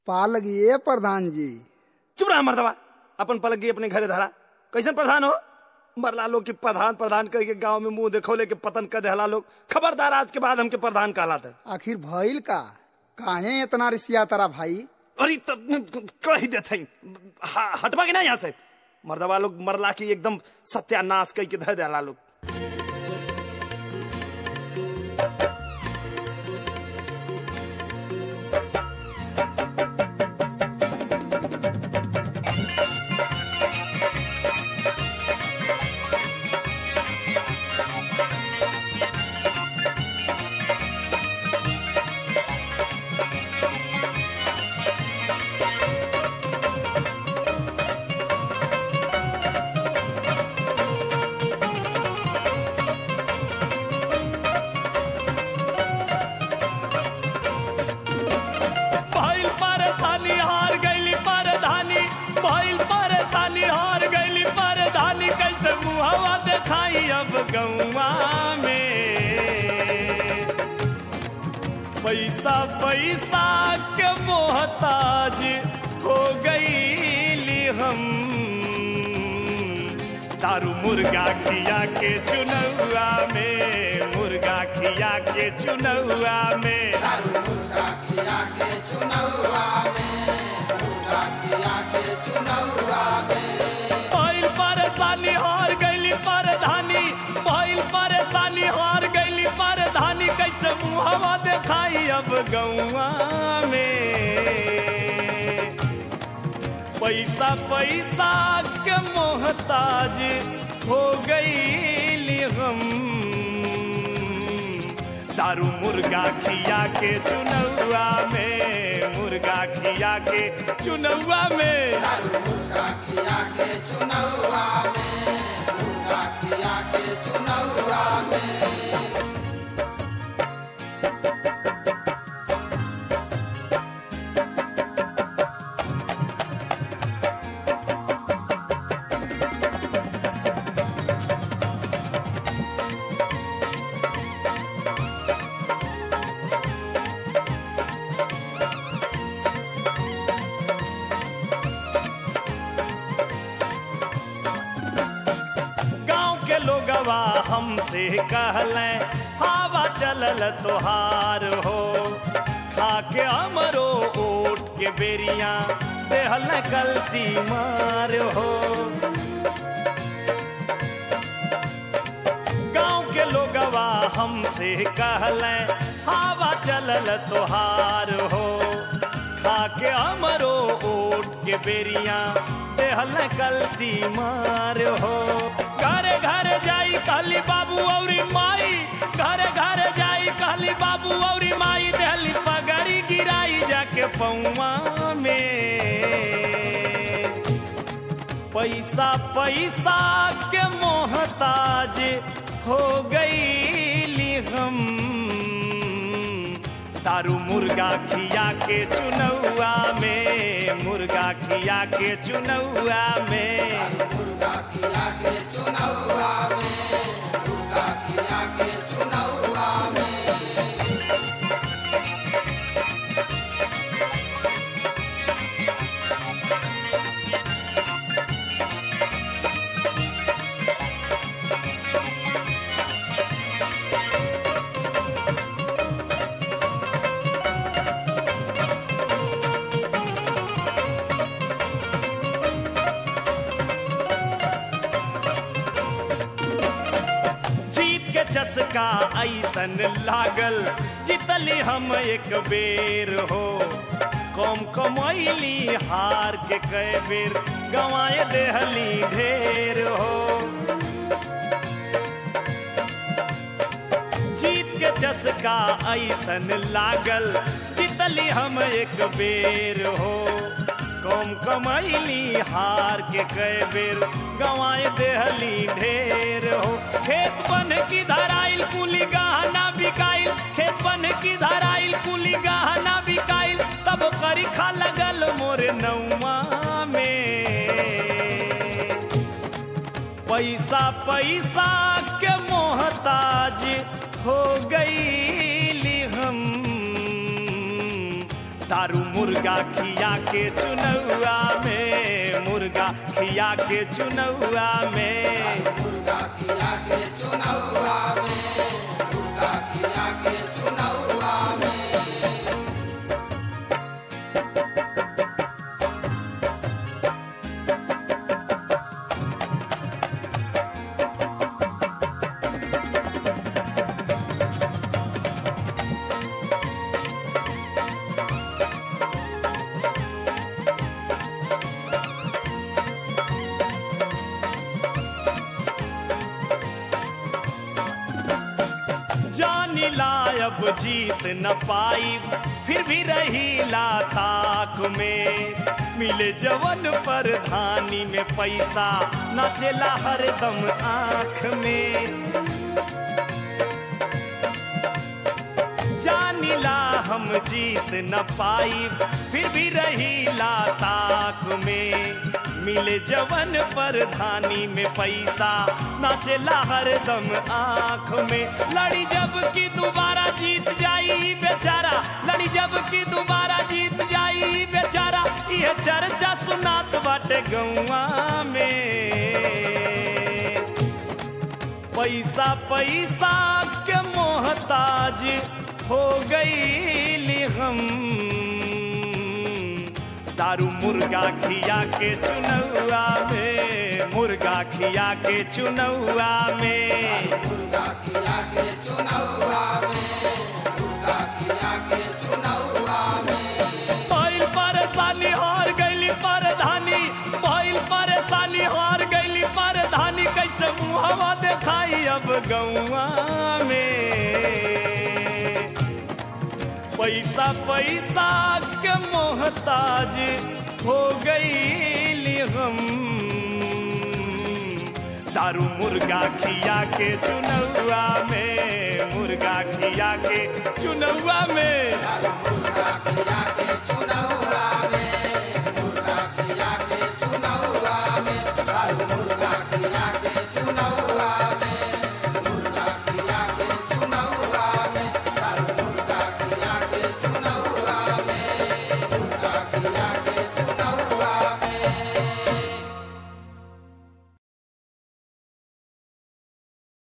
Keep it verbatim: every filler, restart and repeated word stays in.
पालगिए प्रधान जी। चुप रहा मर्दवा, अपन पलगी अपने घरे धरा। कैसन प्रधान हो? मरला लोग की प्रधान प्रधान कह के गाँव में मुंह देखो लेके पतन कर देहला लोग। खबरदार, आज के बाद हमके प्रधान कहलाता। आखिर भइल का? काहे इतना रिसिया तारा भाई? अरे तब कह देते हटवा के ना यहाँ से। मर्दवा लोग मरला की एकदम सत्यानाश कह के धर देहला लोग। पैसा पैसा के मोहताज हो गई हम, दारू मुर्गा खिया के चुनौआ में, मुर्गा खिया के चुनौआ में, दारू मुर्गा खिया के चुनौआ में, मुर्गा खिया के चुनौआ में। भइल परेशानी हार गईली परधानी, भइल परेशानी हार गईली परधानी, कैसे मुहवा देखाई अब गौआ में। पैसा पैसा के मोहताज हो गईली हम, दारू मुर्गा खिया के चुनौआ में, मुर्गा खिया के चुनौआ में, दारू मुर्गा खिया के चुनौआ में, मुर्गा खिया के चुनौआ में। हमसे कहले हवा चलल तोहार हो, खाके हमरो ओट के बेरिया देहल गलती मार हो। गांव के लोगवा हमसे कहले हवा चलल तोहार हो, खाके हमरो ओट के बेरिया देहल गलती मार हो। घरे घरे जाई कहली बाबू औरी माई, घरे घरे जाई कहली बाबू औरी माई, देहली पगड़ी गिराई जाके पौआ में। पैसा पैसा के मोहताज हो गईली हम, दारू मुर्गा खिया के चुनौआ में, मुर्गा खिया के चुनौआ में, मुर्गा खिया के चुनौआ में, मुर्गा खिया के चुनौआ में। चस्का ऐसन लागल जितली हम एक बेर हो, कम कमैली हार के कई बेर गंवाए देहली ढेर हो। जीत के चस्का ऐसन लागल जितली हम एक बेर हो, कम कमैली हार के कई बेर गंवाए देहली ढेर हो। खेत बन की धराइल कुली गहना बिकाइल, खेत बन की धराइल कुली गहना बिकाइल, तब करी खा लगल मोरे नौआ में। पैसा पैसा के मोहताज हो गईली हम, दारू मुर्गा खिया के चुनौआ में, मुर्गा खिया के चुनौआ में। मुर्गा खिया के चुनौआ में, मुर्गा खिया के चुनौआ में। अब जीत न पाई फिर भी रही ला ताक में, मिले जवन पर धानी में पैसा नाचेला हरदम आँख में। जानिला हम जीत न पाई फिर भी रही ला ताक में, मिले जवन पर धानी में पैसा नाचेला हरदम आँख में। लड़ी जब की दोबारा जीत जाई बेचारा, लड़ी जब की दोबारा जीत जाई बेचारा, यह चर्चा सुनात बाटे गौआ में। पैसा पैसा के मोहताज हो गई हम, दारू मुर्गा खिया के चुनौआ में, मुर्गा खिया के चुनौआ में। मुर्गा खिया के चुनौआ में, मुर्गा खिया के चुनौआ में। भइल परेशानी हार गइली परधानी, भइल परेशानी हार गइली परधानी, कैसे मुहवा देखाई अब गौआ में। पैसा पैसा के मोहताज हो गई हम, दारू मुर्गा खिया के चुनौआ में, मुर्गा खिया के चुनौआ में। दारू मुर्गा खिया के